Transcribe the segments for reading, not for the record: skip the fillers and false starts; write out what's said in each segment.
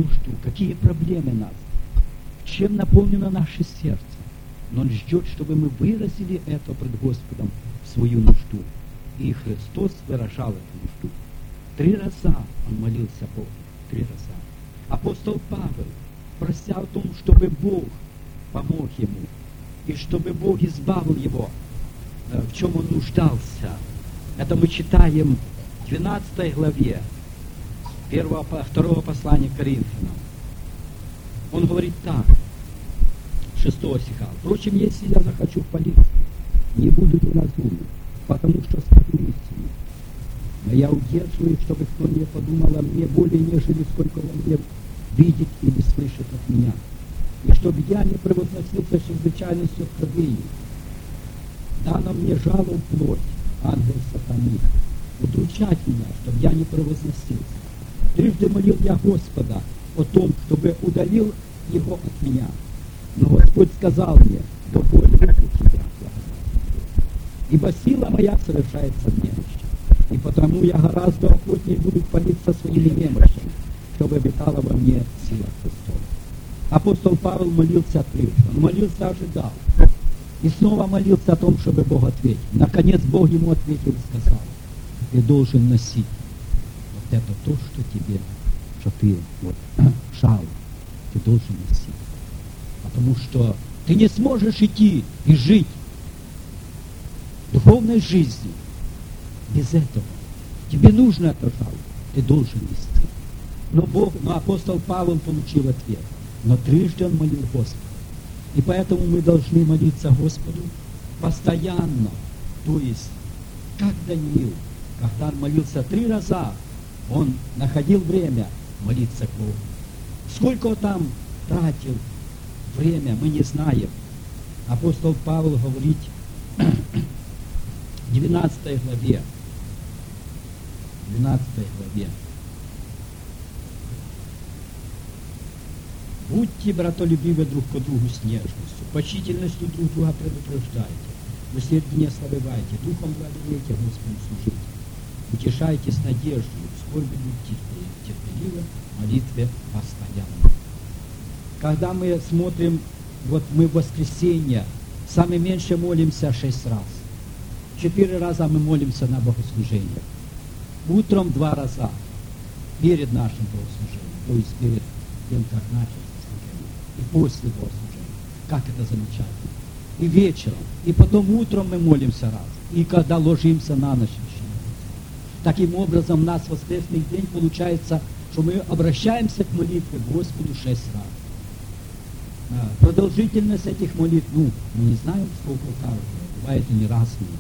нужду, какие проблемы нас, чем наполнено наше сердце. Но Он ждет, чтобы мы выразили это пред Господом, свою нужду. И Христос выражал эту нужду. 3 раза Он молился Богу. 3 раза. Апостол Павел, прося о том, чтобы Бог помог ему, и чтобы Бог избавил его, в чем он нуждался. Это мы читаем в 12 главе 2 послания к Коринфянам. Он говорит так, 6 стиха. Впрочем, если я захочу хвалиться, не буду неразумным, потому что скажу истину. Но я удерживаю, чтобы кто не подумал о мне более, нежели сколько во мне видит или слышит от меня. И чтобы я не превозносился чрезвычайностью откровений. Дано мне жалом плоть, ангел сатаны, удручать меня, чтобы я не превозносился. Трижды молил я Господа о том, чтобы удалил его от меня. Но Господь сказал мне: до боли руку тебя, ибо сила моя совершается в немощи. И потому я гораздо охотнее буду хвалиться своими немощами, чтобы обитала во мне сила Христова. Апостол Павел молился трижды. Он молился, ожидал. И снова молился о том, чтобы Бог ответил. Наконец Бог ему ответил и сказал: ты должен носить вот это то, что тебе, что ты жал, ты должен носить. Потому что ты не сможешь идти и жить духовной жизнью без этого. Тебе нужно это жало, ты должен нести. Но апостол Павел получил ответ. Но трижды он молил Господа. И поэтому мы должны молиться Господу постоянно. То есть, как Даниил, когда он молился 3 раза, он находил время молиться к Богу. Сколько он там тратил время, мы не знаем. Апостол Павел говорит в 12 главе. Будьте братолюбивы друг к другу с нежностью, почтительностью друг друга предупреждайте, усерднее славивайте, духом благодарите Господу служите, утешайтесь надеждой, скорби будьте терпеливы, молитве постоянно. Когда мы смотрим, вот мы в воскресенье, самое меньше молимся 6 раз. 4 раза мы молимся на богослужениях. Утром 2 раза перед нашим богослужением, то есть перед тем, как начать. И после богослужения. Как это замечательно. И вечером. И потом утром мы молимся раз. И когда ложимся на ночь еще. Таким образом, у нас воскресный день получается, что мы обращаемся к молитве Господу 6 раз. Продолжительность этих молитв, мы не знаем, сколько у каждого. Бывает они разные.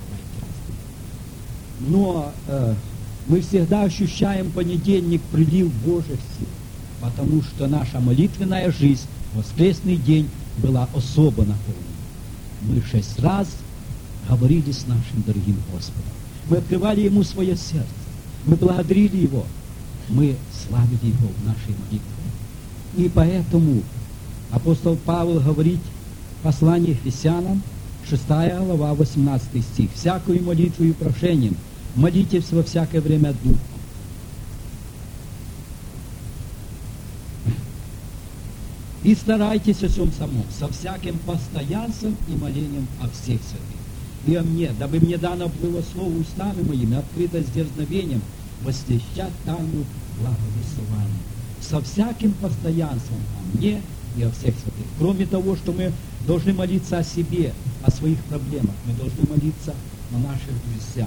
Но мы всегда ощущаем понедельник прилив Божьих сил. Потому что наша молитвенная жизнь в воскресный день была особо наполнена. Мы 6 раз говорили с нашим дорогим Господом. Мы открывали Ему свое сердце. Мы благодарили Его. Мы славили Его в нашей молитве. И поэтому апостол Павел говорит в послании к Ефесянам, 6 глава, 18 стих. «Всякую молитву и прошением молитесь во всякое время Духом». И старайтесь о всем самом, со всяким постоянством и молением о всех святых. И о мне, дабы мне дано было слово устами моими, открыто с дерзновением, возвещать тайну благовествования. Со всяким постоянством о мне и о всех святых. Кроме того, что мы должны молиться о себе, о своих проблемах, мы должны молиться о наших друзьях,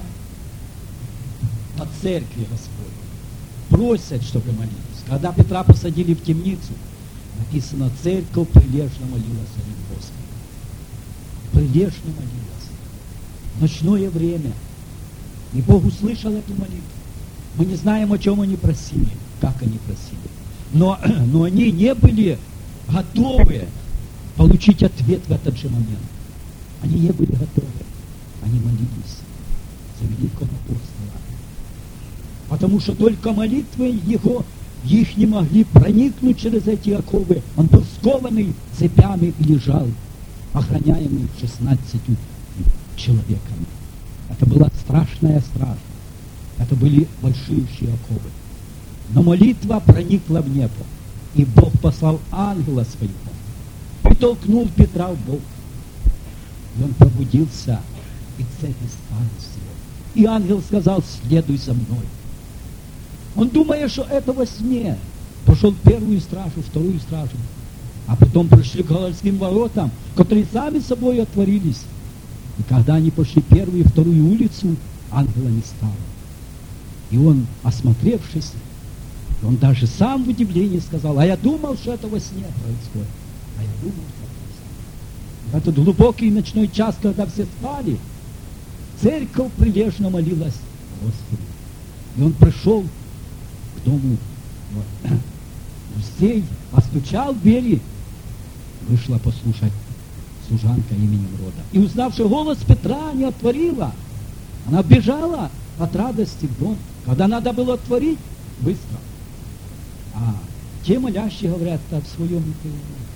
о церкви Господней. Просят, чтобы молились. Когда Петра посадили в темницу, написано: церковь прилежно молилась о нем Господу. Прилежно молилась. Ночное время. И Бог услышал эту молитву. Мы не знаем, о чем они просили, как они просили. Но они не были готовы получить ответ в этот же момент. Они не были готовы. Они молились за великого апостола. Потому что только молитвы их не могли проникнуть через эти оковы. Он был скованный цепями и лежал, охраняемый 16 человеками. Это была страшная стража. Это были большие оковы. Но молитва проникла в небо. И Бог послал ангела своего и толкнул Петра в бок. И он пробудился, и цепи спали с него. И ангел сказал: следуй за мной. Он, думая, что это во сне, прошел первую стражу, вторую стражу, а потом пришли к городским воротам, которые сами собой отворились. И когда они пошли первую и вторую улицу, ангела не стало. И он, осмотревшись, он даже сам в удивлении сказал: а я думал, что это во сне происходит. А я думал, что это во сне. В этот глубокий ночной час, когда все спали, церковь прилежно молилась Господу. И он пришел к дому гостей, постучал в двери. Вышла послушать служанка именем Рода. И, узнавши голос Петра, не отворила. Она бежала от радости в дом. Когда надо было отворить, быстро. А те молящие говорят: в своем не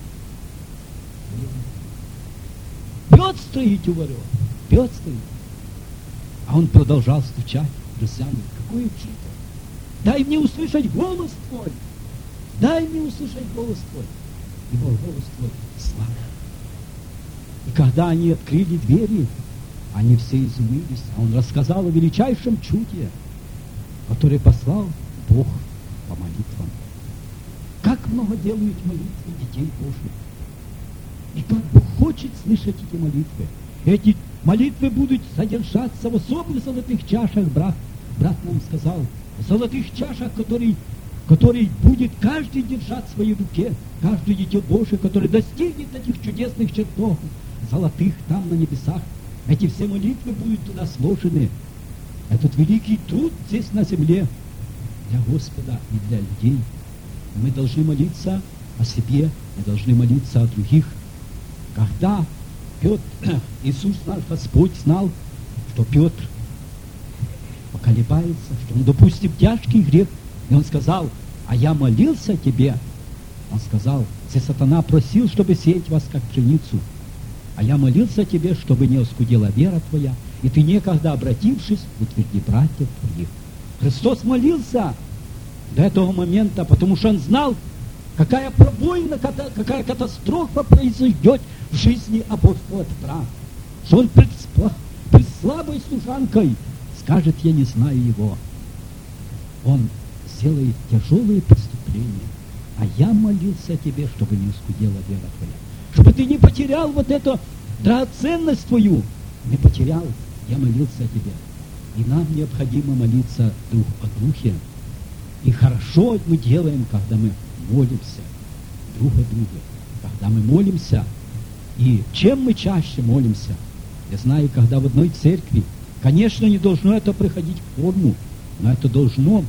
Петр стоит у ворот. Петр стоит. А он продолжал стучать. Друзья мои, какой учитель! Дай мне услышать голос Твой! Дай мне услышать голос Твой! Ибо голос Твой слава. И когда они открыли двери, они все изумились. А он рассказал о величайшем чуде, который послал Бог по молитвам. Как много делают молитвы детей Божьих. И как Бог хочет слышать эти молитвы. Эти молитвы будут содержаться в особых золотых чашах, брат нам сказал. В золотых чашах, которые будет каждый держать в своей руке. Каждое дитя Божие, которое достигнет этих чудесных чертогов, золотых там на небесах. Эти все молитвы будут туда сложены. Этот великий труд здесь на земле для Господа и для людей. Мы должны молиться о себе, мы должны молиться о других. Когда Иисус наш Господь знал, что Петр поколебается, что он допустит тяжкий грех, и он сказал: а я молился о тебе. Он сказал: сатана просил, чтобы сеять вас как пшеницу, а я молился о тебе, чтобы не оскудела вера твоя, и ты некогда, обратившись, утверди братьев твоих. Христос молился до этого момента, потому что он знал, какая пробоина, какая катастрофа произойдет в жизни апостола Петра. Что он пред слабой служанкой скажет: я не знаю его. Он сделает тяжелые преступления. А я молился о тебе, чтобы не оскудела вера твоя. Чтобы ты не потерял вот эту драгоценность твою. Не потерял. Я молился о тебе. И нам необходимо молиться друг о друге. И хорошо мы делаем, когда мы молимся друг о друге. Когда мы молимся. И чем мы чаще молимся? Я знаю, когда в одной церкви, конечно, не должно это приходить в форму, но это должно,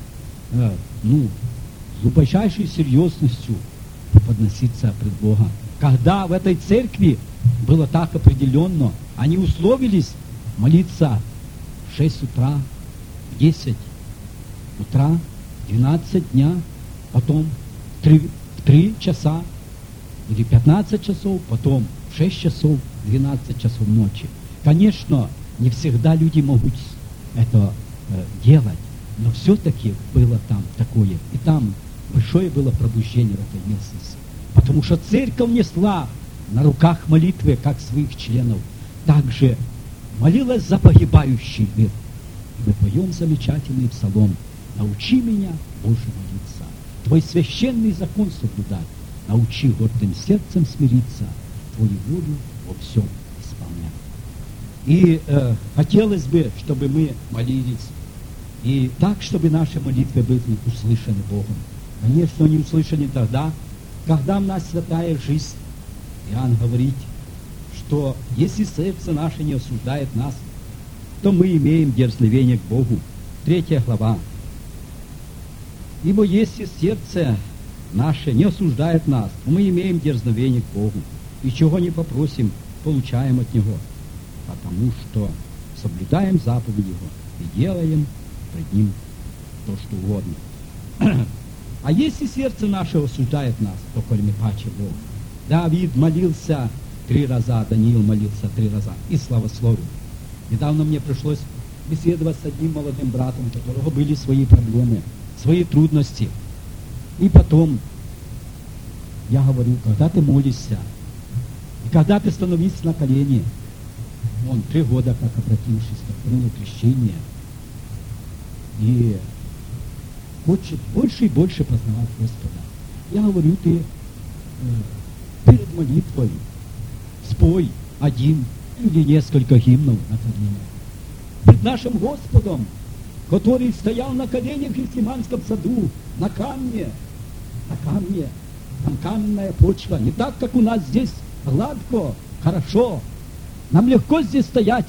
с глубочайшей серьезностью подноситься пред Богом. Когда в этой церкви было так определенно, они условились молиться в 6 утра, в 10 утра, в 12 дня, потом в 3 часа или 15 часов, потом в 6 часов, 12 часов ночи. Конечно, не всегда люди могут это делать, но все-таки было там такое. И там большое было пробуждение в этой местности. Потому что церковь несла на руках молитвы, как своих членов. Также молилась за погибающий мир. И мы поем замечательный псалом: «Научи меня, Боже, молиться, Твой священный закон соблюдать, научи гордым сердцем смириться, Твою волю во всем исполнять». И хотелось бы, чтобы мы молились, и так, чтобы наши молитвы были услышаны Богом. Конечно, они услышаны тогда, когда у нас святая жизнь. Иоанн говорит, что если сердце наше не осуждает нас, то мы имеем дерзновение к Богу. 3 глава. Ибо если сердце наше не осуждает нас, то мы имеем дерзновение к Богу. И чего не попросим, получаем от Него, потому что соблюдаем заповеди Его и делаем пред Ним то, что угодно. А если сердце наше осуждает нас, то кроме паче Бог. Давид молился 3 раза, Даниил молился 3 раза и славословил. Недавно мне пришлось беседовать с одним молодым братом, у которого были свои проблемы, свои трудности. И потом я говорю, когда ты молишься, и когда ты становишься на колени, он 3 года, как обратившись, принял крещение, и хочет больше и больше познавать Господа. Я говорю, ты перед молитвой спой 1 или несколько гимнов на коленях. Перед нашим Господом, который стоял на коленях в Гефсиманском саду, на камне, там каменная почва, не так, как у нас здесь гладко, хорошо. Нам легко здесь стоять.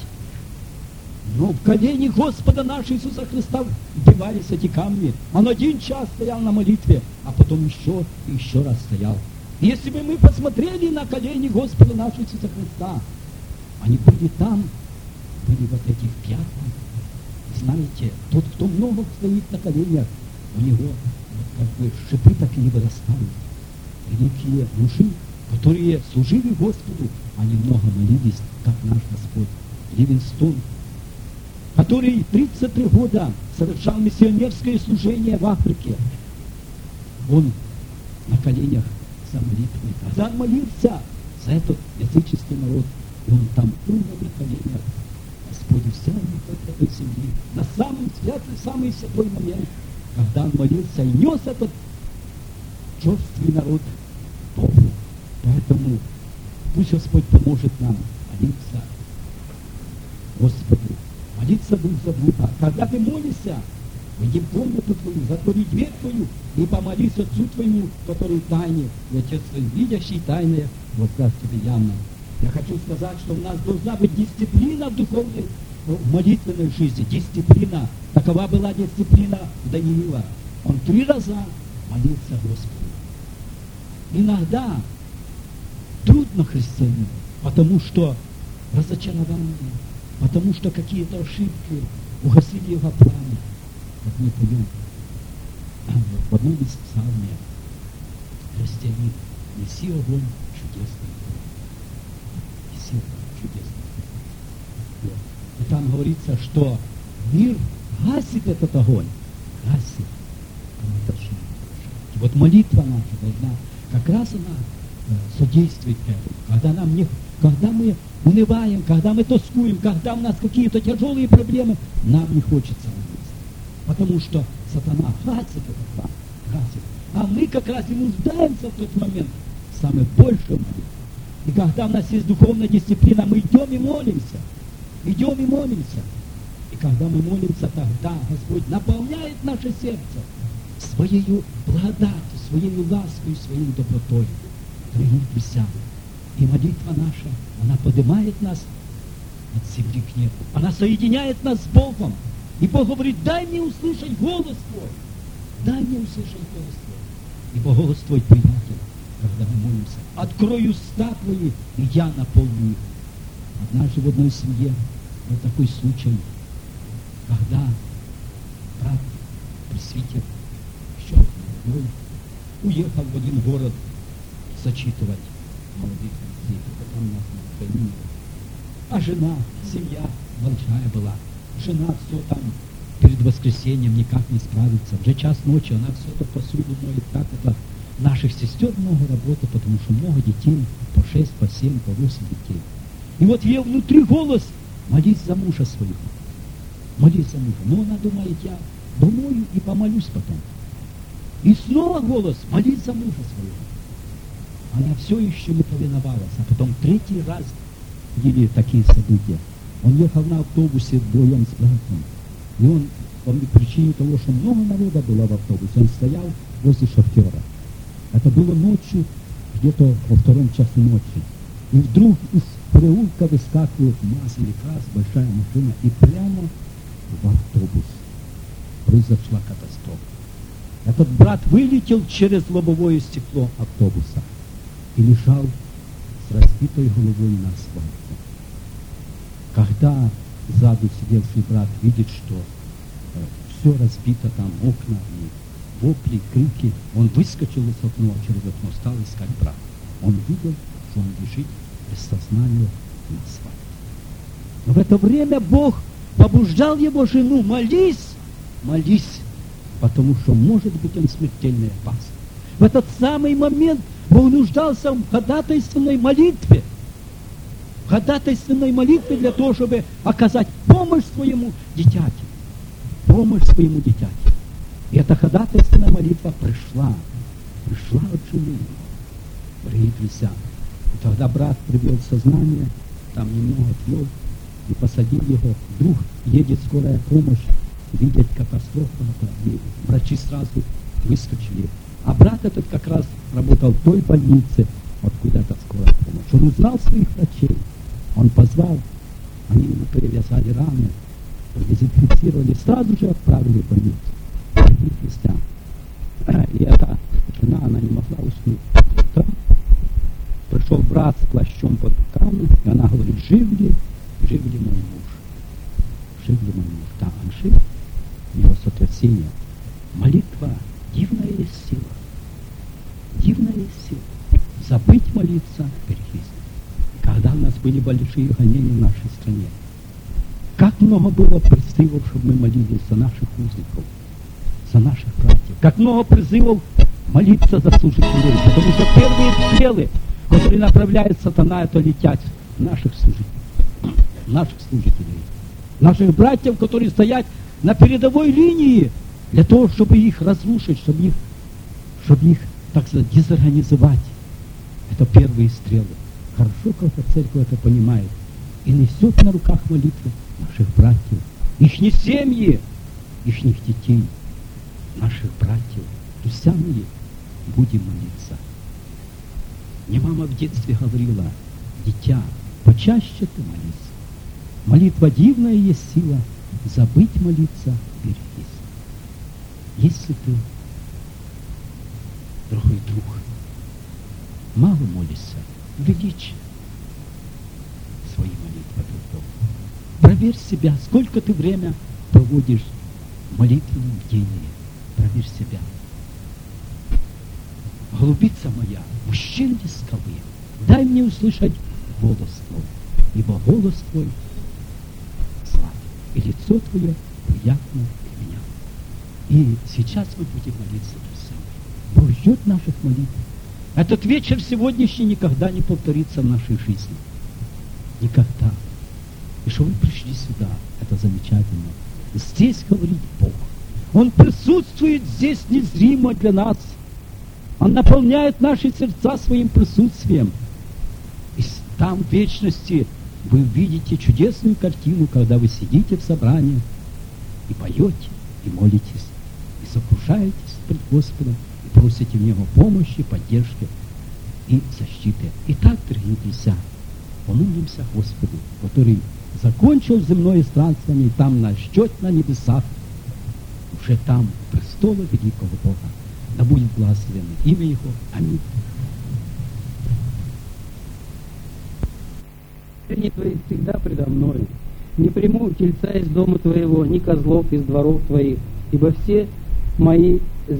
Но в колени Господа нашего Иисуса Христа вдевались эти камни. Он 1 час стоял на молитве, а потом еще и еще раз стоял. И если бы мы посмотрели на колени Господа нашего Иисуса Христа, они были там, были вот эти пятна. Знаете, тот, кто много стоит на коленях, у него вот как бы шипы так и не вырастают. Великие мужи, которые служили Господу, они много молились, как наш Господь. Ливингстон, который 33 года совершал миссионерское служение в Африке, он на коленях за молитвой. Когда он молился за этот языческий народ, и он там умер на коленях, Господь взял его от этой земли на самый святый, самый святой момент, когда он молился и нес этот черствый народ в Богу. Поэтому пусть Господь поможет нам молиться Господу, молиться друг за друга. Когда ты молишься, войди в комнату твою, затвори дверь твою и помолись Отцу твоему, который в тайне, и Отец твой, видящий тайное, воздаст тебе явно. Я хочу сказать, что у нас должна быть дисциплина в духовной, в молитвенной жизни. Дисциплина. Такова была дисциплина Даниила. Он 3 раза молился Господу. Иногда трудно христианину, потому что разочарование, потому что какие-то ошибки угасили его пламя. Как мы поем в одном из псалмов: христианин, неси огонь чудесный. Неси огонь чудесный. Вот. И там говорится, что мир гасит этот огонь. Гасит. И вот молитва наша должна, как раз она содействует этому. Когда мы унываем, когда мы тоскуем, когда у нас какие-то тяжелые проблемы, нам не хочется молиться. Потому что сатана гасит этот пламя, гасит. А мы как раз и нуждаемся в тот момент в самой большей молитве. И когда у нас есть духовная дисциплина, мы идем и молимся. Идем и молимся. И когда мы молимся, тогда Господь наполняет наше сердце своей благодатью, своей лаской, своей добротой. Дорогие друзья, и молитва наша, она поднимает нас от земли к небу. Она соединяет нас с Богом. И Бог говорит: дай мне услышать голос твой. Дай мне услышать голос твой. Ибо голос твой приятен, когда мы молимся. Открой уста твои, и я наполню их. Однажды в одной семье был такой случай, когда брат, пресвитер, еще молодой, уехал в один город зачитывать молодых детей. Это там у нас на Украине. А жена, семья большая была. Жена все там перед воскресеньем никак не справится. Уже час ночи, она все это посуду моет. Так это наших сестер много работы, потому что много детей, по 6, по 7, по 8 детей. И вот ей внутри голос: молись за мужа своего. Молись за мужа. Но она думает: я думаю и помолюсь потом. И снова голос: молись за мужа своего. Она все еще не повиновалась. А потом 3-й раз были такие события. Он ехал на автобусе вдвоем с братом. И он, по причине того, что много народа было в автобусе, он стоял возле шофера. Это было ночью, где-то во 2 часу ночи. И вдруг из переулка выскакивает МАЗ или КАЗ, большая машина, и прямо в автобус произошла катастрофа. Этот брат вылетел через лобовое стекло автобуса и лежал с разбитой головой на асфальте. Когда сзади сидевший брат видит, что все разбито, там окна и вопли, крики, он выскочил из окна, через окно стал искать брата. Он видел, что он лежит без сознания на асфальте. Но в это время Бог побуждал его жену: молись, молись, потому что, может быть, он смертельно опасен. В этот самый момент Бог нуждался в ходатайственной молитве. В ходатайственной молитве для того, чтобы оказать помощь своему дитяти. Помощь своему дитяти. И эта ходатайственная молитва пришла от жены. Дорогие друзья, и тогда брат привел в сознание, там немного отвел и посадил его. Вдруг едет скорая помощь, видят катастрофу на корабле. Врачи сразу выскочили. А брат этот как раз работал в той больнице, откуда эта скорая помощь. Он узнал своих врачей. Он позвал, они ему перевязали раны, продезинфицировали, сразу же отправили в больницу. Дорогие друзья, и эта жена, она не могла уснуть. Там пришел брат с плащом под руками, и она говорит: жив ли мой муж? Жив ли мой муж? Да, он жив, у него сотрясение. Молитва — дивная есть сила. Дивная есть сила. Забыть молиться — перехист. Когда у нас были большие гонения в нашей стране, как много было призывов, чтобы мы молились за наших узников, за наших братьев. Как много призывов молиться за служителей, потому что первые стрелы, которые направляет сатана, это летят наших служителей, наших братьев, которые стоят на передовой линии, для того, чтобы их разрушить, чтобы их, так сказать, дезорганизовать. Это первые стрелы. Хорошо, когда церковь это понимает и несет на руках молитвы наших братьев, ихние семьи, ихних детей, наших братьев. Друзья мои, будем молиться. Мне мама в детстве говорила: дитя, почаще ты молись. Молитва дивная есть сила, забыть молиться — берегись. Если ты, дорогой друг, мало молишься, увеличь свои молитвы перед Богом. Проверь себя, сколько ты время проводишь в молитвенном бдении. Проверь себя. Голубица моя, мужчин ли скалы, дай мне услышать голос твой, ибо голос твой славен, и лицо твое приятно для меня. И сейчас мы будем молиться, друзья. Бог ждет наших молитв. Этот вечер сегодняшний никогда не повторится в нашей жизни. Никогда. И что вы пришли сюда, это замечательно. Здесь говорит Бог. Он присутствует здесь незримо для нас. Он наполняет наши сердца своим присутствием. И там в вечности вы увидите чудесную картину, когда вы сидите в собрании и поете, и молитесь, и сокрушаетесь пред Господом, и просите в Него помощи, поддержки и защиты. Итак, дорогие друзья, помолимся Господу, который закончил земное странствование, и там нас ждет на небесах, уже там престола великого Бога. Да будет благословено имя Его. Аминь. Твои всегда предо мною. Не приму тельца из дома твоего, ни козлов из дворов твоих, ибо мои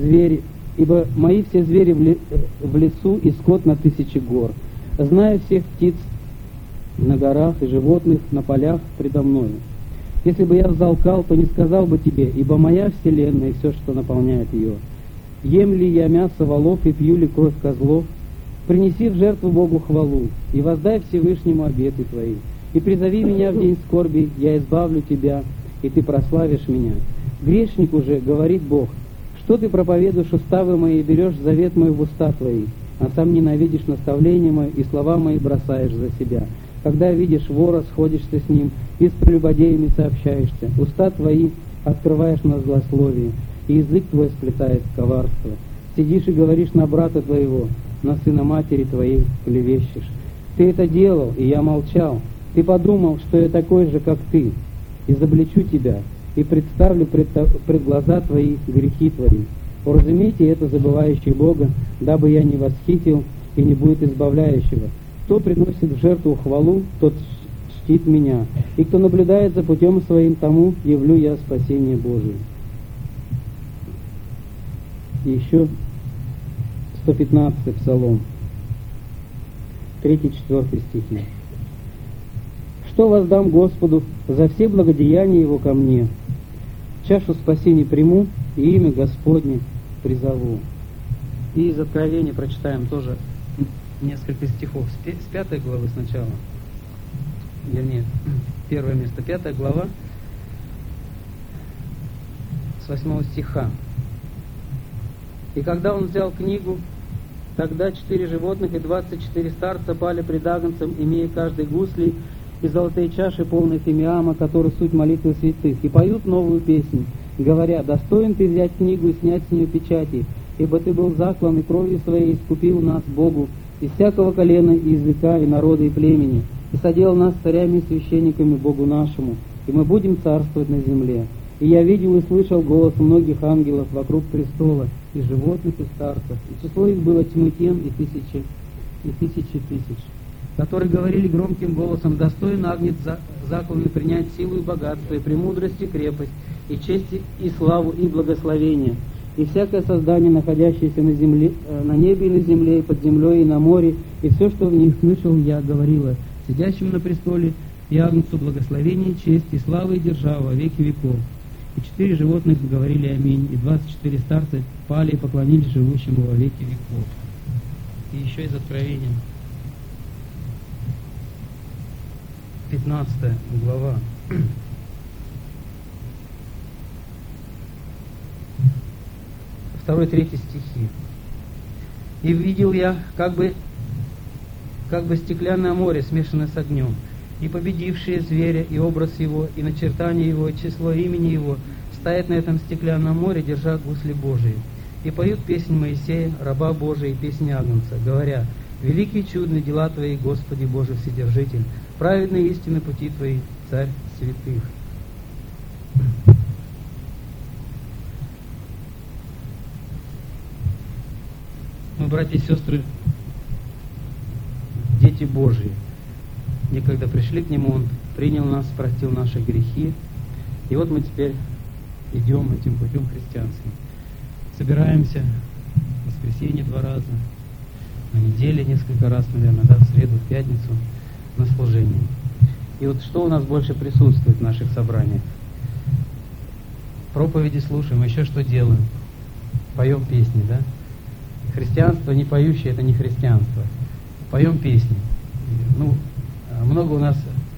все звери в лесу и скот на 1000 гор. Знаю всех птиц на горах и животных на полях предо мною. Если бы я взалкал, то не сказал бы тебе, ибо моя вселенная и все, что наполняет ее. Ем ли я мясо волов и пью ли кровь козлов? Принеси в жертву Богу хвалу, и воздай Всевышнему обеты твои. И призови меня в день скорби, я избавлю тебя, и ты прославишь меня. Грешнику же, говорит Бог, что ты проповедуешь уставы мои и берешь завет мой в уста твои, а сам ненавидишь наставления мои и слова мои бросаешь за себя. Когда видишь вора, сходишься с ним, и с прелюбодеями сообщаешься. Уста твои открываешь на злословие, и язык твой сплетает коварство. Сидишь и говоришь на брата твоего, на сына матери твоей клевещешь. Ты это делал, и я молчал. Ты подумал, что я такой же, как ты. Изобличу тебя, и представлю пред глаза твои грехи твои. Уразумейте это, забывающий Бога, дабы я не восхитил и не будет избавляющего. Кто приносит в жертву хвалу, тот чтит меня. И кто наблюдает за путем своим, тому явлю я спасение Божие. И еще 115-й Псалом, 3-4 стихи. Что воздам Господу за все благодеяния Его ко мне? Чашу спасения приму, и имя Господне призову. И из Откровения прочитаем тоже несколько стихов с 5 главы сначала. Вернее, первое место, 5 глава, с 8 стиха. «И когда он взял книгу, тогда 4 животных и 24 старца пали пред Агнцем, имея каждый гусли и золотые чаши, полные фимиама, которые суть молитвы святых, и поют новую песнь, говоря: достоин ты взять книгу и снять с нее печати, ибо ты был заклан и кровью своей искупил нас Богу из всякого колена и языка и народа и племени, и соделал нас царями и священниками Богу нашему, и мы будем царствовать на земле. И я видел и слышал голос многих ангелов вокруг престола, и животных, и старцев, и число их было тьмы тем, и тысячи тысяч, которые говорили громким голосом: достоин Агнец закланный принять силу и богатство, и премудрость, и крепость, и честь, и славу, и благословение. И всякое создание, находящееся на земле, на небе и на земле, и под землей, и на море, и все, что в них, слышал я, говорила сидящему на престоле и Агнцу благословение, честь, и слава, и держава во веки веков. И 4 животных говорили аминь, и 24 старца пали и поклонились живущему во веки веков». И еще из Откровения, 15 глава. 2-3 стихи. «И видел я, как бы стеклянное море, смешанное с огнем, и победившие зверя, и образ его, и начертание его, и число имени его, стоят на этом стеклянном море, держа гусли Божии, и поют песнь Моисея, раба Божия, и песнь Агнца, говоря: великие чудные дела Твои, Господи Божий Вседержитель, праведные истины пути Твои, Царь святых». Мы, братья и сестры, дети Божьи. Некогда пришли к Нему, Он принял нас, простил наши грехи. И вот мы теперь идем этим путем христианским. Собираемся в воскресенье 2 раза, на неделе несколько раз, наверное, да, в среду, в пятницу на служение. И вот что у нас больше присутствует в наших собраниях? Проповеди слушаем, еще что делаем? Поем песни, да? Христианство не поющее — это не христианство. Поем песни. Ну, много у нас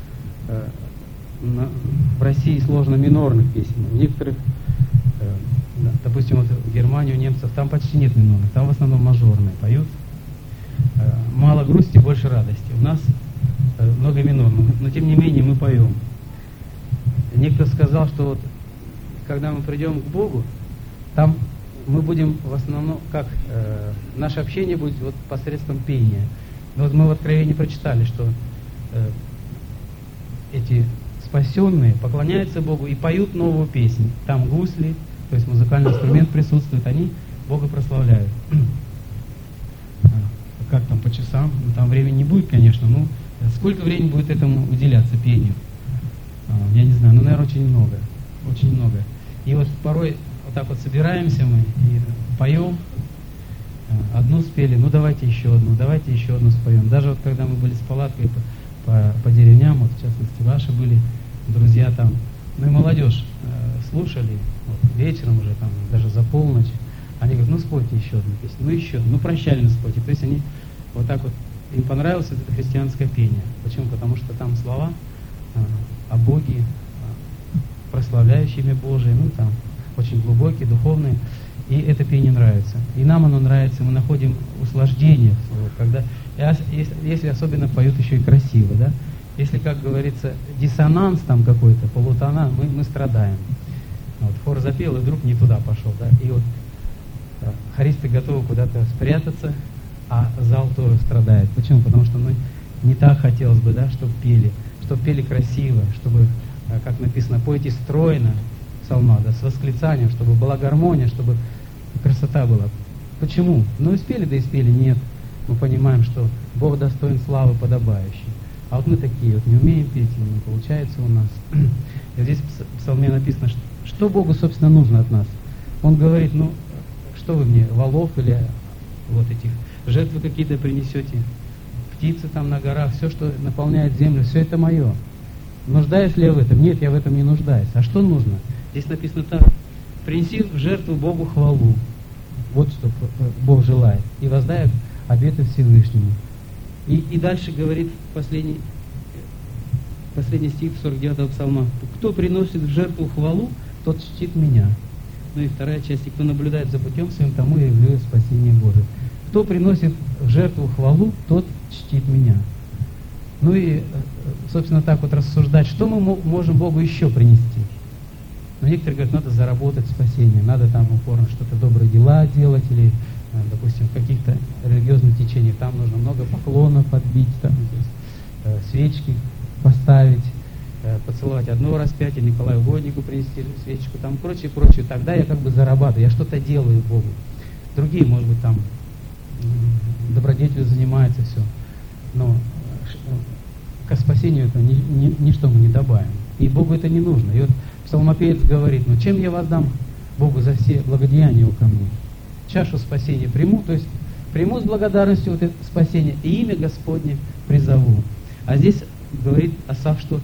в России сложно минорных песен. У некоторых, допустим, вот в Германии у немцев там почти нет минорных, там в основном мажорные поют. Мало грусти, больше радости. У нас много минорных, но тем не менее мы поем. Некто сказал, что вот когда мы придем к Богу, там мы будем в основном, наше общение будет вот посредством пения. Но вот мы в Откровении прочитали, что эти спасенные поклоняются Богу и поют новую песню. Там гусли, то есть музыкальный инструмент присутствует, они Бога прославляют. Как там по часам? Ну, там времени не будет, конечно, но сколько времени будет этому уделяться, пению? Я не знаю, но, наверное, очень много. Очень много. И вот порой вот так вот собираемся мы и поем. Одну спели, ну давайте еще одну споем. Даже вот когда мы были с палаткой по деревням, вот в частности ваши были друзья там, ну и молодежь слушали, вот, вечером уже там, даже за полночь, они говорят: ну спойте еще одну песню, ну прощально спойте. То есть они вот так вот, им понравилось это христианское пение. Почему? Потому что там слова о Боге, прославляющие имя Божие, ну там очень глубокие, духовные. И это пение нравится. И нам оно нравится, мы находим услаждение, когда, если особенно поют еще и красиво, да? Если, как говорится, диссонанс там какой-то, полутона, мы страдаем. Вот, хор запел, и вдруг не туда пошел, да? И вот хористы готовы куда-то спрятаться, а зал тоже страдает. Почему? Потому что не так хотелось бы, да, чтобы пели красиво, чтобы, как написано, пойте стройно, псалма, да, с восклицанием, чтобы была гармония, чтобы красота была. Почему? Ну и спели, да и спели. Нет. Мы понимаем, что Бог достоин славы подобающей. А вот мы такие вот не умеем петь, не получается у нас. И здесь в псалме написано, что Богу, собственно, нужно от нас. Он говорит: ну, что вы мне, волов или вот этих жертвы какие-то принесете, птицы там на горах, все, что наполняет землю, все это мое. Нуждаюсь ли я в этом? Нет, я в этом не нуждаюсь. А что нужно? Здесь написано так: принеси в жертву Богу хвалу. Вот что Бог желает. И воздай обеты Всевышнему. И дальше говорит последний стих 49-го псалма. «Кто приносит в жертву хвалу, тот чтит меня». Ну и вторая часть. «И кто наблюдает за путем своим, тому я являю спасение Божие». Кто приносит в жертву хвалу, тот чтит меня. Ну и, собственно, так вот рассуждать, что мы можем Богу еще принести. Но некоторые говорят, надо заработать спасение, надо там упорно что-то добрые дела делать, или, допустим, в каких-то религиозных течениях, там нужно много поклонов подбить, там, свечки поставить, поцеловать одно распятие, Николаю Угоднику принести свечку, там прочее, прочее. Тогда я как бы зарабатываю, я что-то делаю Богу. Другие, может быть, там добродетелью занимаются, все. Но к спасению это ничто мы не добавим. И Богу это не нужно. И вот псалмопевец говорит, ну чем я воздам Богу за все благодеяния ко мне? Чашу спасения приму, то есть приму с благодарностью вот это спасение, и имя Господне призову. А здесь говорит Асаф, что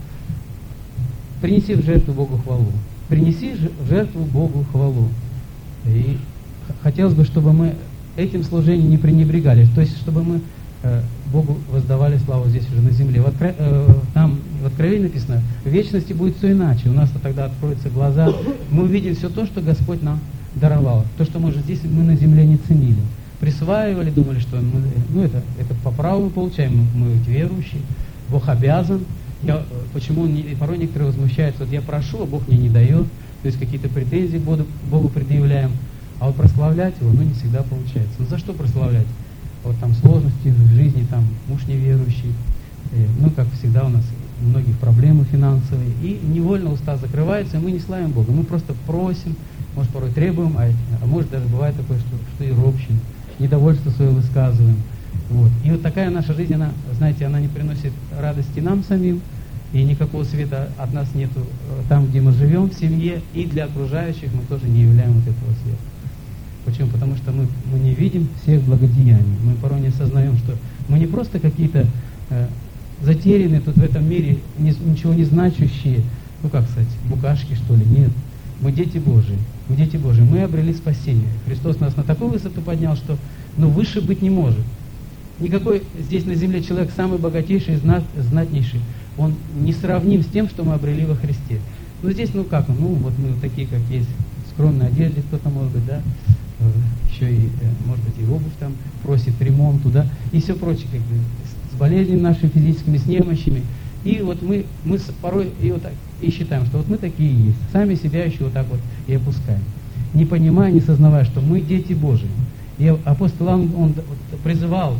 принеси в жертву Богу хвалу. Принеси в жертву Богу хвалу. И хотелось бы, чтобы мы этим служением не пренебрегали, то есть чтобы мы Богу воздавали славу здесь уже на земле. Там в Откровении написано, в вечности будет все иначе. У нас-то тогда откроются глаза, мы увидим все то, что Господь нам даровал. То, что мы же здесь мы на земле не ценили. Присваивали, думали, что мы, это по праву мы получаем, мы ведь верующие, Бог обязан. Почему порой некоторые возмущаются, вот я прошу, а Бог мне не дает, то есть какие-то претензии Богу предъявляем, а вот прославлять Его, не всегда получается. За что прославлять? Вот там сложности в жизни, там муж неверующий, как всегда у нас многих проблемы финансовые, и невольно уста закрываются, и мы не славим Бога, мы просто просим, может порой требуем, а может даже бывает такое, что и ропщим, недовольство свое высказываем. Вот. И вот такая наша жизнь, она, знаете, она не приносит радости нам самим, и никакого света от нас нету там, где мы живем, в семье, и для окружающих мы тоже не являем вот этого света. Почему? Потому что мы не видим всех благодеяний. Мы порой не осознаем, что мы не просто какие-то затерянные тут в этом мире, ничего не значащие, букашки, что ли. Нет. Мы дети Божии. Мы дети Божии. Мы обрели спасение. Христос нас на такую высоту поднял, что выше быть не может. Никакой здесь на земле человек самый богатейший и знатнейший, он не сравним с тем, что мы обрели во Христе. Здесь, вот мы такие, как есть, в скромной одежде кто-то, может быть, да, еще и, может быть, и обувь там просит, ремонт туда, и все прочее, с болезнями нашими физическими, с немощами. И вот мы порой и считаем, что вот мы такие есть, сами себя еще вот так вот и опускаем, не понимая, не сознавая, что мы дети Божии. И апостол Иоанн, он призывал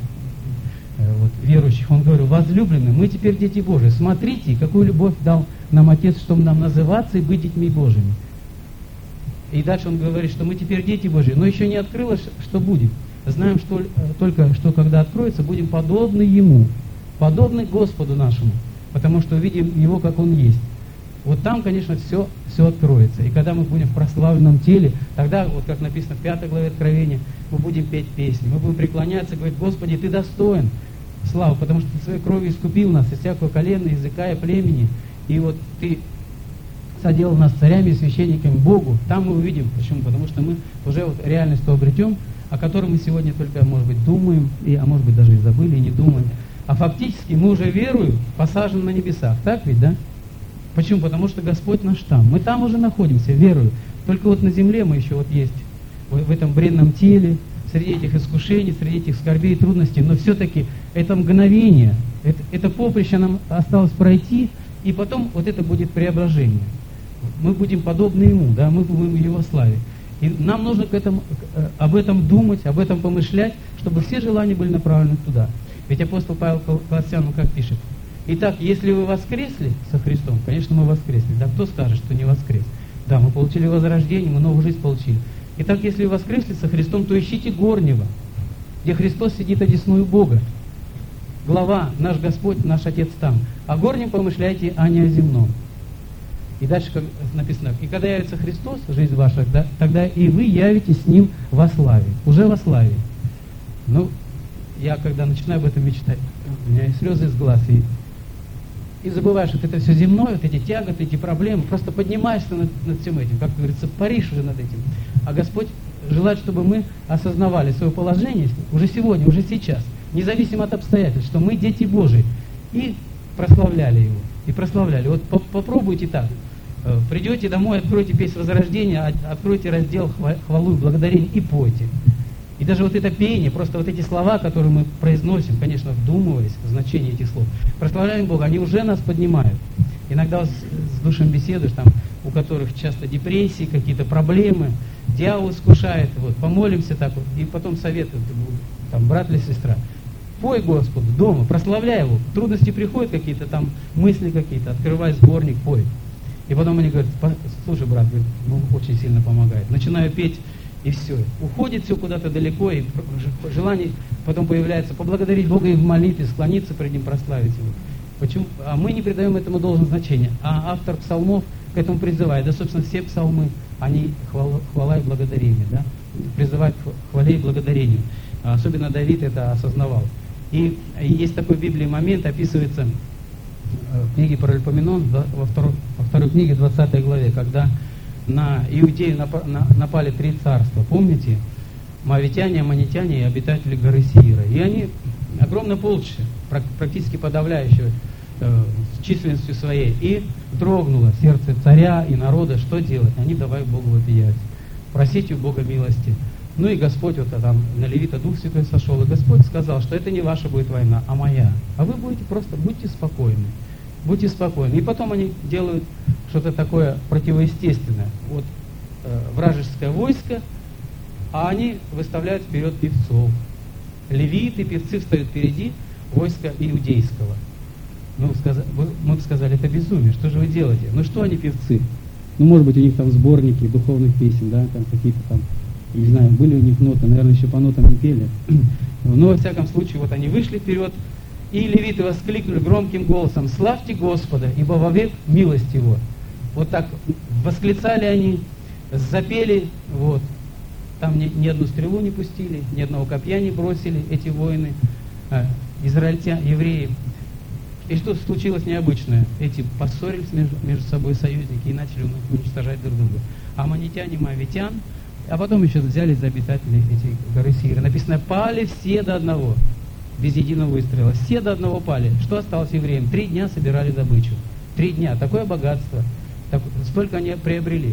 верующих, он говорил, возлюбленные, мы теперь дети Божии, смотрите, какую любовь дал нам Отец, чтобы нам называться и быть детьми Божьими. И дальше он говорит, что мы теперь дети Божьи, но еще не открылось, что будет. Знаем, что только что когда откроется, будем подобны Ему, подобны Господу нашему, потому что увидим Его, как Он есть. Вот там, конечно, все откроется. И когда мы будем в прославленном теле, тогда, вот как написано в 5 главе Откровения, мы будем петь песни, мы будем преклоняться, говорить, Господи, Ты достоин славы, потому что Ты своей кровью искупил нас из всякого колена, языка и племени. И вот Ты соделал нас царями и священниками Богу. Там мы увидим. Почему? Потому что мы уже реальность обретем, о которой мы сегодня только, может быть, думаем, а может быть, даже и забыли, и не думаем. А фактически мы уже верою посажены на небесах. Так ведь, да? Почему? Потому что Господь наш там. Мы там уже находимся, верою. Только на земле мы еще есть, в этом бренном теле, среди этих искушений, среди этих скорбей и трудностей. Но все-таки это мгновение, это поприще нам осталось пройти, и потом это будет преображение. Мы будем подобны Ему, да, мы будем в Его славе. И нам нужно об этом думать, об этом помышлять, чтобы все желания были направлены туда. Ведь апостол Павел Колоссянам как пишет? Итак, если вы воскресли со Христом, конечно, мы воскресли. Да, кто скажет, что не воскрес? Да, мы получили возрождение, мы новую жизнь получили. Итак, если вы воскресли со Христом, то ищите горнего, где Христос сидит одесную Бога. Глава, наш Господь, наш Отец там. О горнем помышляйте, а не о земном. И дальше как написано, и когда явится Христос, жизнь ваша, да, тогда и вы явитесь с Ним во славе, уже во славе. Я когда начинаю об этом мечтать, у меня и слезы из глаз, и забываешь, что это все земное, эти тяготы, эти проблемы, просто поднимаешься над всем этим, как говорится, паришь уже над этим. А Господь желает, чтобы мы осознавали свое положение уже сегодня, уже сейчас, независимо от обстоятельств, что мы дети Божии. И прославляли Его. И прославляли. Вот попробуйте так. Придете домой, откройте песнь возрождения, откройте раздел хвалу и благодарение и пойте. И даже вот это пение, просто вот эти слова, которые мы произносим, конечно, вдумываясь в значение этих слов, прославляем Бога, они уже нас поднимают. Иногда с душем беседуешь, там, у которых часто депрессии, какие-то проблемы, дьявол искушает, вот, помолимся так вот, и потом советуют, там, брат или сестра, пой Господу дома, прославляй Его, трудности приходят какие-то, там, мысли какие-то, открывай сборник, пой. И потом они говорят, слушай, брат, ну, очень сильно помогает. Начинаю петь, и все. Уходит все куда-то далеко, и желание потом появляется поблагодарить Бога и в молитве, склониться пред Ним, прославить Его. Почему? А мы не придаем этому должного значения. А автор псалмов к этому призывает. Да, собственно, все псалмы, они хвала и благодарение, да? Призывают к хвале и благодарению. Особенно Давид это осознавал. И есть такой в Библии момент, описывается в книге Паральпоменон, во второй книге, 20 главе, когда на Иудею напали 3 царства. Помните? Моавитяне, аммонитяне и обитатели горы Сиира. И они, огромное полчище, практически подавляющее с численностью своей, и дрогнуло сердце царя и народа. Что делать? Они давай Богу вопиять, просить у Бога милости. Ну и Господь, вот там на Левита Дух Святой сошел, и Господь сказал, что это не ваша будет война, а моя. А вы будете просто, будьте спокойны. Будьте спокойны. И потом они делают что-то такое противоестественное. Вот вражеское войско, а они выставляют вперед певцов. Левиты, певцы встают впереди войска иудейского. Мы бы сказали, это безумие, что же вы делаете? Ну что они певцы? Ну, может быть, у них там сборники духовных песен, да, там какие-то там, не знаю, были у них ноты, наверное, еще по нотам не пели. Но, во всяком случае, вот они вышли вперед, и левиты воскликнули громким голосом: «Славьте Господа, ибо вовек милость Его». Вот так восклицали они, запели, вот. Там ни одну стрелу не пустили, ни одного копья не бросили эти воины, израильтяне, евреи. И что случилось необычное? Эти поссорились между собой союзники и начали уничтожать друг друга. Аммонитяне, моавитян, а потом еще взялись за обитателей этих горы Сиира. Написано, пали все до одного, без единого выстрела. Все до одного пали. Что осталось евреям? 3 дня собирали добычу. 3 дня. Такое богатство. Столько они приобрели.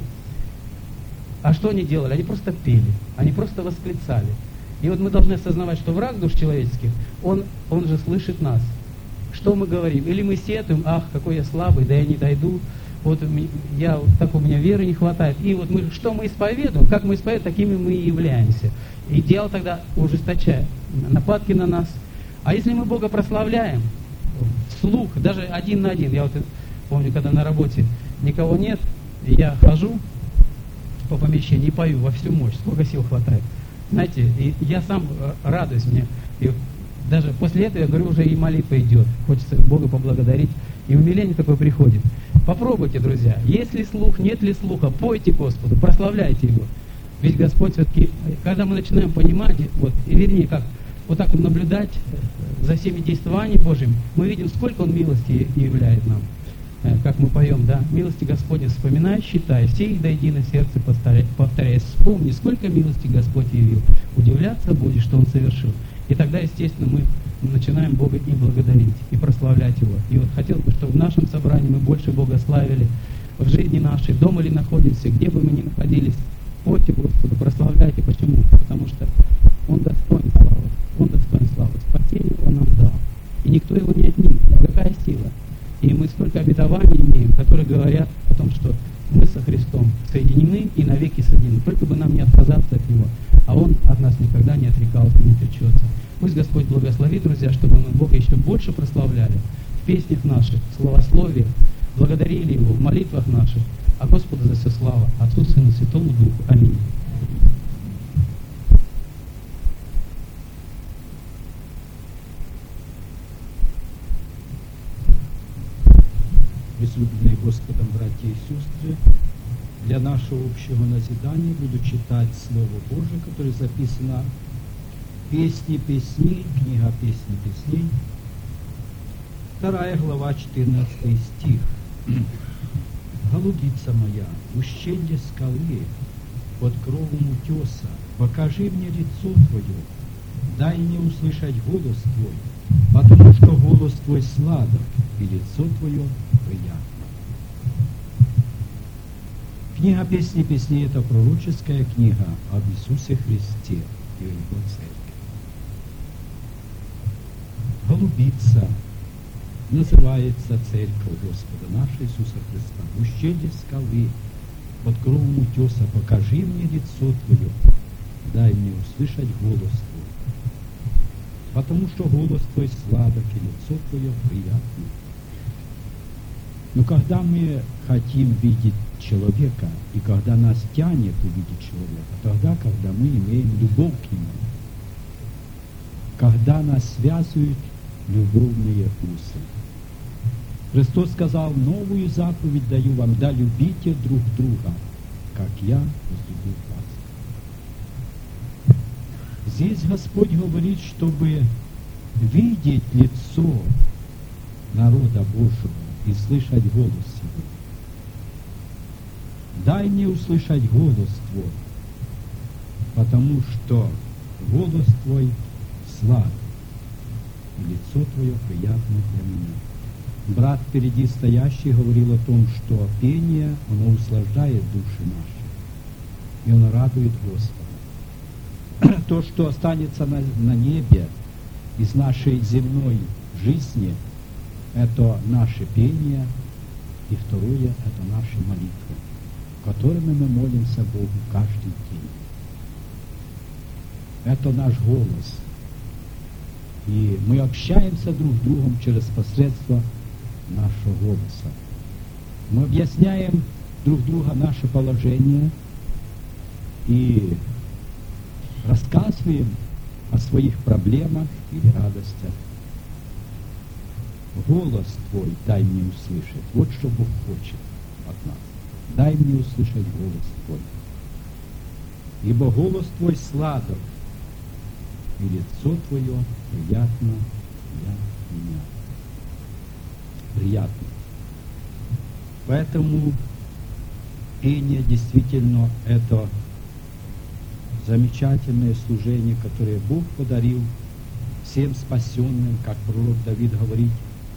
А что они делали? Они просто пели. Они просто восклицали. И вот мы должны осознавать, что враг душ человеческих, он же слышит нас. Что мы говорим? Или мы сетуем: ах, какой я слабый, да я не дойду, вот так у меня веры не хватает. И вот что мы исповедуем, как мы исповедуем, такими мы и являемся. И дьявол тогда ужесточает нападки на нас. А если мы Бога прославляем вслух, даже 1 на 1, я вот помню, когда на работе никого нет, я хожу по помещению и пою во всю мощь, сколько сил хватает. Знаете, и я сам радуюсь мне. И даже после этого, я говорю, уже и молитва идет. Хочется Бога поблагодарить. И умиление такое приходит. Попробуйте, друзья. Есть ли слух, нет ли слуха, пойте Господу, прославляйте Его. Ведь Господь все-таки, когда мы начинаем понимать, вот, и вернее, как вот так вот наблюдать за всеми действованиями Божьими, мы видим, сколько Он милости являет нам. Как мы поем, да, милости Господне вспоминай, считай, все их до едино сердце повторяй, вспомни, сколько милости Господь явил. Удивляться будешь, что Он совершил. И тогда, естественно, мы начинаем Бога и благодарить, и прославлять Его. И вот хотел бы, чтобы в нашем собрании мы больше Бога славили в жизни нашей, дома ли находимся, где бы мы ни находились. Пойте Господу, прославляйте. Почему? Потому что Он достоин славы. Он достоин славы. Спасение Он нам дал. И никто его не отнимет. Какая сила? И мы столько обетований имеем, которые говорят о том, что мы со Христом соединены и навеки соединены. Только бы нам не отказаться от Него. А Он от нас никогда не отрекался, не отречется. Пусть Господь благословит, друзья, чтобы мы Бога еще больше прославляли в песнях наших, в словословиях, благодарили Его в молитвах наших. А Господу за все слава, Отцу, Сыну, Святому Духу. Аминь. Возлюбленные Господом братья и сестры, для нашего общего назидания буду читать Слово Божие, которое записано в Песни песней, книга Песни песней, 2 глава, 14 стих. «Голубица моя, ущелье скалы, под кровом утеса, покажи мне лицо Твое, дай мне услышать голос Твой, потому что голос Твой сладок, и лицо Твое приятно. Книга «Песни песней» — это пророческая книга об Иисусе Христе и о Его Церкви. Голубица называется Церковь Господа нашего Иисуса Христа. В ущелье скалы, под кровом утеса, покажи мне лицо Твое, дай мне услышать голос Твой, потому что голос Твой сладок, и лицо Твое приятно. Но когда мы хотим видеть человека, и когда нас тянет увидеть человека, тогда, когда мы имеем любовь к нему, когда нас связывают любовные узы. Христос сказал: новую заповедь даю вам, да любите друг друга, как я возлюбил вас. Здесь Господь говорит, чтобы видеть лицо народа Божьего и слышать голос Его. Дай мне услышать голос Твой, потому что голос Твой слад, и лицо Твое приятно для меня. Брат впереди стоящий говорил о том, что пение, оно услаждает души наши, и оно радует Господа. То, что останется на небе из нашей земной жизни, это наше пение, и второе — это наши молитвы, которыми мы молимся Богу каждый день. Это наш голос. И мы общаемся друг с другом через посредство нашего голоса. Мы объясняем друг другу наше положение и рассказываем о своих проблемах или радостях. Голос Твой дай мне услышать. Вот что Бог хочет от нас. Дай мне услышать голос Твой. Ибо голос Твой сладок, и лицо Твое приятно для меня. Приятно. Поэтому пение действительно это замечательное служение, которое Бог подарил всем спасенным, как пророк Давид говорит: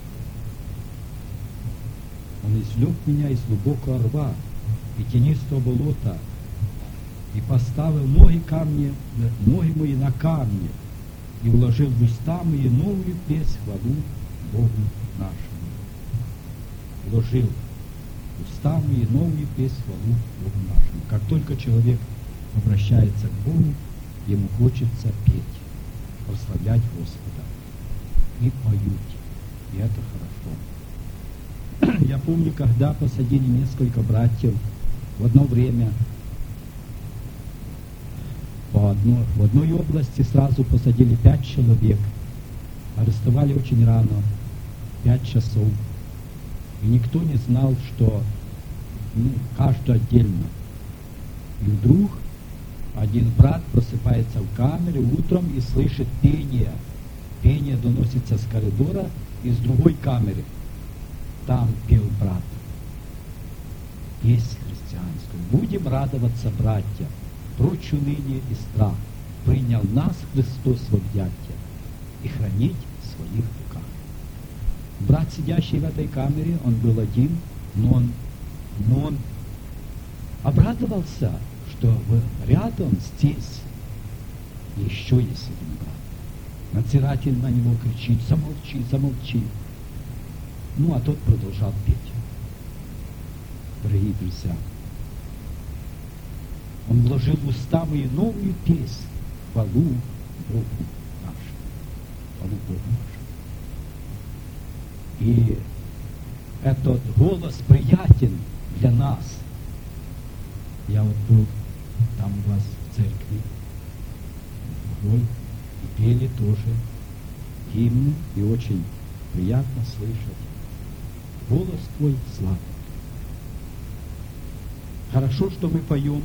Он извлек меня из глубокого рва и тенистого болота, и поставил ноги мои на камни, и вложил в уста мои новую песнь хвалу Богу нашему. Вложил в уста мои новую песнь хвалу Богу нашему. Как только человек обращается к Богу, ему хочется петь, прославлять Господа. И поют. И это хорошо. Я помню, когда посадили несколько братьев в одно время в одной области, сразу посадили 5 человек, арестовали очень рано, 5 часов, и никто не знал, что каждый отдельно. И вдруг один брат просыпается в камере утром и слышит пение. Пение доносится с коридора из другой камеры. Там пел брат. Песнь христианскую. Будем радоваться, братья. Прочь уныние и страх. Принял нас Христос в объятия и хранить в своих руках. Брат, сидящий в этой камере, он был один, но он обрадовался, что рядом здесь еще есть один брат. Надзиратель на него кричит: замолчи, замолчи. А тот продолжал петь. Дорогие друзья, он вложил в уста мои новую песнь, хвалу Богу нашему. Хвалу Богу нашему. И этот голос приятен для нас. Я был там у вас в церкви, и пели тоже гимн, и очень приятно слышать. Голос Твой сладок. Хорошо, что мы поем.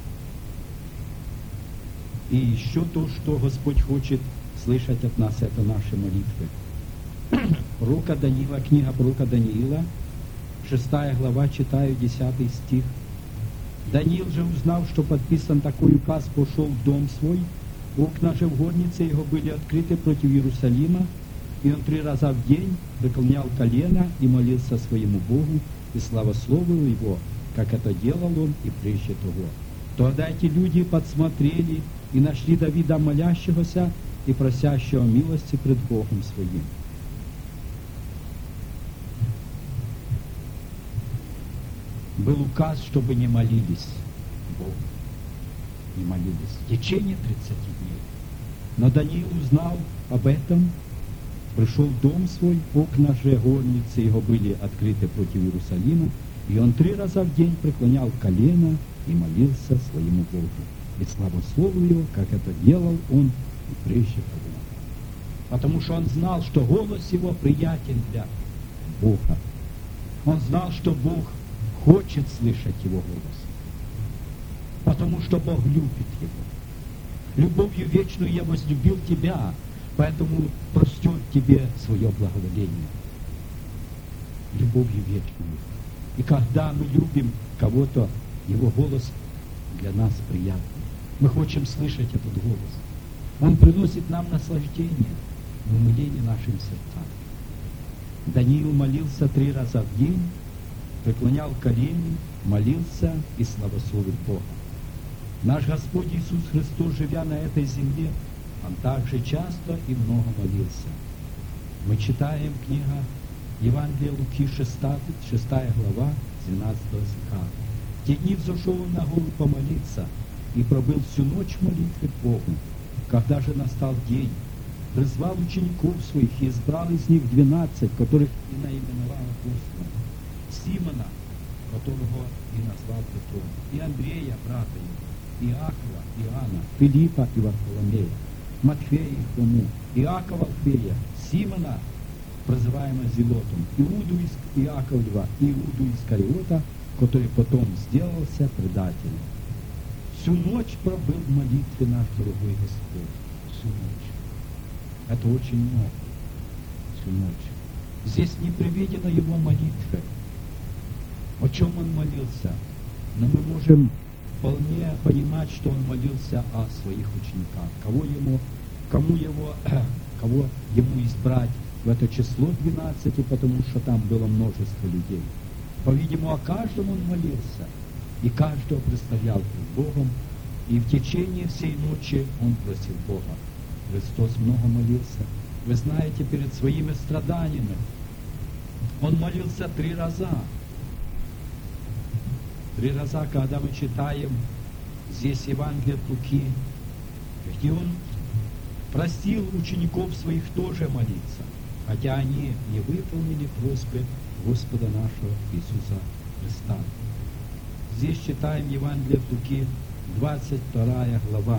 И еще то, что Господь хочет слышать от нас, это наши молитвы. Пророка Даниила, книга пророка Даниила, 6 глава, читаю 10 стих. Даниил же, узнав, что подписан такой указ, пошел в дом свой Окна же в горнице его были открыты против Иерусалима, и он 3 раза в день преклонял колено и молился своему Богу, и славословил его, как это делал он и прежде того. Тогда эти люди подсмотрели и нашли Давида молящегося и просящего милости пред Богом своим. Был указ, чтобы не молились Богу. Не молились в течение 30 дней. Но Даниил узнал об этом, пришел в дом свой, окна же горницы его были открыты против Иерусалима, и он 3 раза в день преклонял колено и молился своему Богу. И славословил его, как это делал он и прежде того. Потому что он знал, что голос его приятен для Бога. Он знал, что Бог хочет слышать его голос. Потому что Бог любит его. Любовью вечную я возлюбил тебя, поэтому простер тебе свое благоволение. Любовью вечную. И когда мы любим кого-то, его голос для нас приятный. Мы хотим слышать этот голос. Он приносит нам наслаждение в умилении нашим сердцам. Даниил молился 3 раза в день, преклонял колени, молился и славословил Бога. Наш Господь Иисус Христос, живя на этой земле, Он также часто и много молился. Мы читаем книга Евангелия Луки 6 глава, 12 стиха. В те дни взошел он на гору помолиться и пробыл всю ночь в молитве к Богу. Когда же настал день, призвал учеников своих и избрал из них 12, которых и наименовал апостолом. Симона, которого и назвал Петром, и Андрея, брата его, Иакова, Иоанна, Филиппа и Варфоломея, Матфея и Фому, Иакова Алфея, Симона, прозываемого Зелотом, Иаковлева, Иуду Искариота, который потом сделался предателем. Всю ночь пробыл в молитве наш дорогой Господь. Всю ночь. Это очень много. Всю ночь. Здесь не приведена его молитва. О чем он молился? Но мы можем вполне понимать, что он молился о своих учениках. Кого ему избрать в это число 12, потому что там было множество людей. По-видимому, о каждом он молился, и каждого представлял перед Богом, и в течение всей ночи он просил Бога. Христос много молился. Вы знаете, перед своими страданиями он молился 3 раза. 3 раза, когда мы читаем здесь Евангелие от Луки, где он просил учеников своих тоже молиться, хотя они не выполнили просьбы Господа нашего Иисуса Христа. Здесь читаем Евангелие от Луки, 22 глава,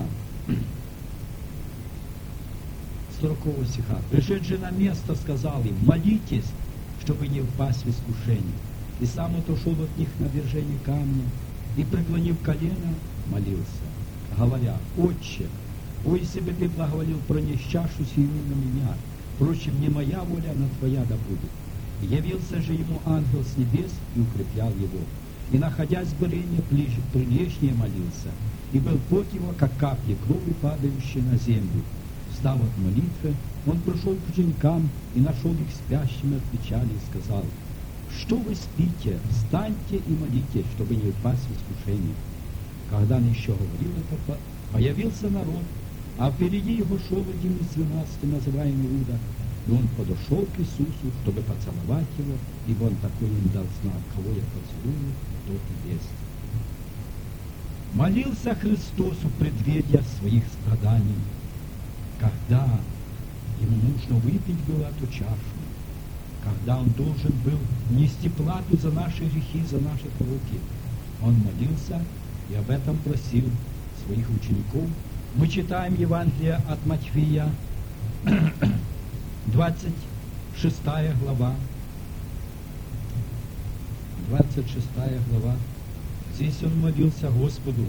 40 стиха. Пришедший на место сказал им: молитесь, чтобы не впасть в искушение. И сам отошел от них на вержение камня и, преклонив колено, молился, говоря: Отче, о, если бы ты благоволил пронести чашу сию на меня, впрочем, не моя воля, но твоя да будет. И явился же ему ангел с небес и укреплял его. И, находясь в голении, прилежнее молился, и был пот его, как капли крови, падающие на землю. Встав от молитвы, он пришел к ученикам и нашел их спящими от печали и сказал: что вы спите? Встаньте и молитесь, чтобы не упасть в искушение. Когда он еще говорил это, появился народ, а впереди его шел один из 12, называемый Иуда, и он подошел к Иисусу, чтобы поцеловать его, ибо он такой им дал знак: кого я поцелую, тот и есть. Молился Христос в преддверии своих страданий, когда ему нужно выпить было эту чашу, когда он должен был нести плату за наши грехи, за наши пороки. Он молился и об этом просил своих учеников. Мы читаем Евангелие от Матфея, 26 глава. 26 глава. Здесь он молился Господу.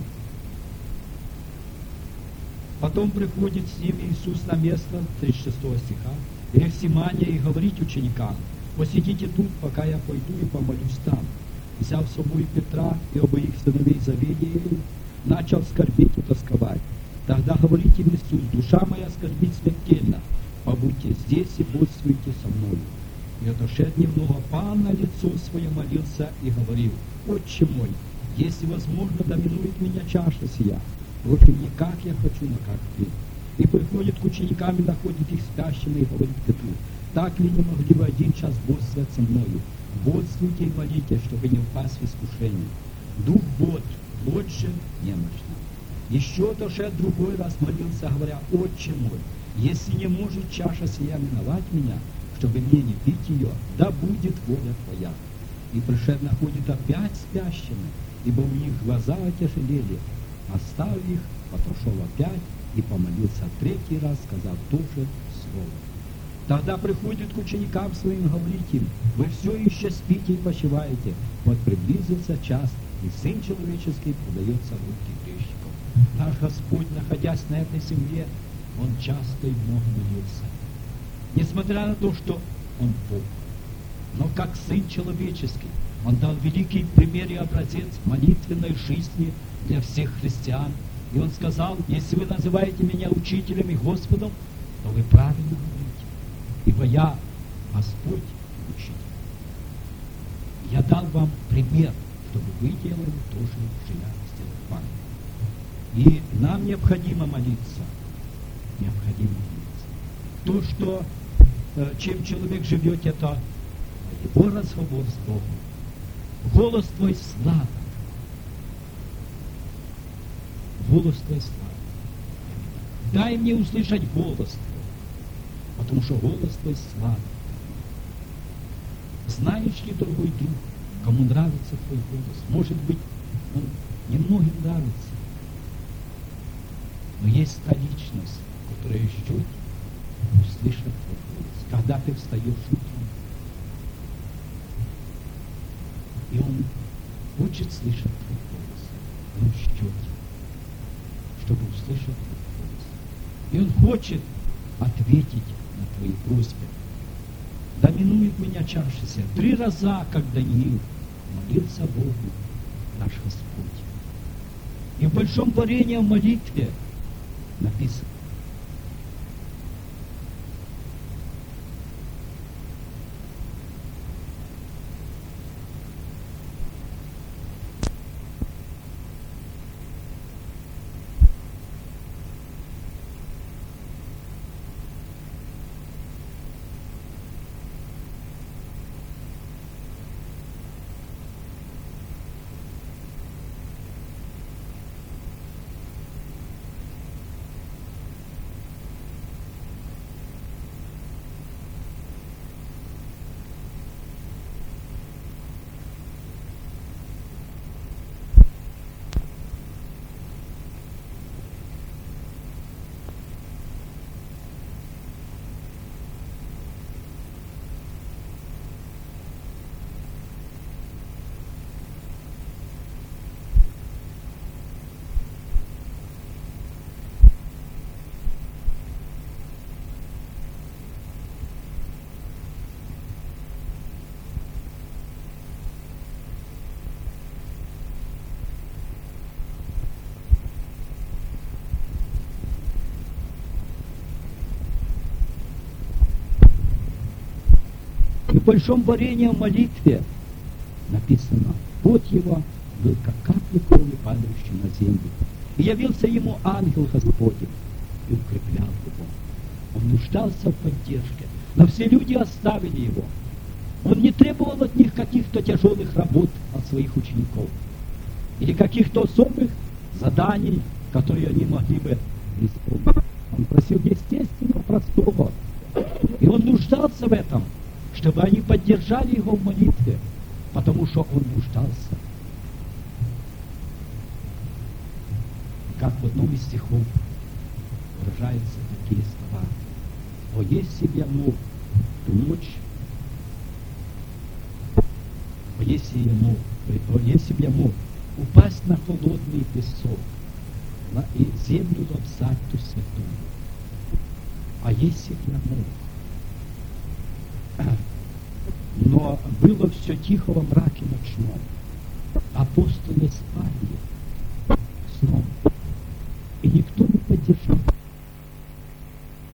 Потом приходит с ним Иисус на место, 36 стиха, Гефсимания, и говорит ученикам: посидите тут, пока я пойду и помолюсь там. Взяв с собой Петра и обоих сыновей Завидеевых, начал скорбеть и тосковать. Тогда говорит им Иисус: душа моя скорбит смертельно, побудьте здесь и бодствуйте со мною. И отошед немного, Пан на лицо свое молился и говорил: Отче мой, если возможно, доминует меня чаша сия, против не как я хочу, но как ты. И приходит к ученикам и находит их спящими и говорит Петру: так ли не могли бы один час бодствовать со мною? Бодствуйте и молите, чтобы не упасть в искушение. Дух бод, плоть же немощна. Еще отошед другой раз молился, говоря: Отче мой, если не может чаша сия миновать меня, чтобы мне не пить ее, да будет воля Твоя. И пришед находит опять спящими, ибо у них глаза отяжелели. Оставил их, отошел опять и помолился третий раз, сказав то же слово. Тогда приходит к ученикам своим, говорит им: вы все еще спите и почиваете, вот приблизился час, и Сын Человеческий предается в руки грешников. Наш Господь, находясь на этой земле, Он часто и много молился. Несмотря на то, что Он Бог, но как Сын Человеческий, Он дал великий пример и образец молитвенной жизни для всех христиан. И Он сказал: если вы называете меня учителем и Господом, то вы правильно говорите, ибо я Господь и учитель. Я дал вам пример, чтобы вы делали то же, что я сделал вам. И нам необходимо молиться. Необходимо молиться. То, что чем человек живет, это его разговор с Богом. Голос Твой сладок. Голос Твой сладок. Дай мне услышать голос Твой, потому что голос Твой сладок. Знаешь ли, дорогой друг, кому нравится Твой голос? Может быть, он немногим нравится. Но есть та личность, которая ждет услышать Твой голос. Когда ты встаешь утром, и он хочет слышать Твой голос, он ждет, чтобы услышать Твой голос. И он хочет ответить на Твои просьбы. Доминует меня чаша сия. 3 раза, как Даниил молился Богу наш Господь. И в большом творении в молитве написано: в большом варенье в молитве написано: пот его был как капли крови, падающие на землю. И явился ему ангел Господень и укреплял его. Он нуждался в поддержке, но все люди оставили его. Он не требовал от них каких-то тяжелых работ от своих учеников или каких-то особых заданий, которые они могли бы исполнить. Он просил естественно простого. И он нуждался в этом, чтобы они поддержали его в молитве, потому что он нуждался. Как в одном из стихов выражаются такие слова: «О, если б я мог ту ночь, о, если б я мог упасть на холодный песок и землю лобзать ту святую, а если б я мог». Но было все тихо во мраке ночном. Апостолы спали.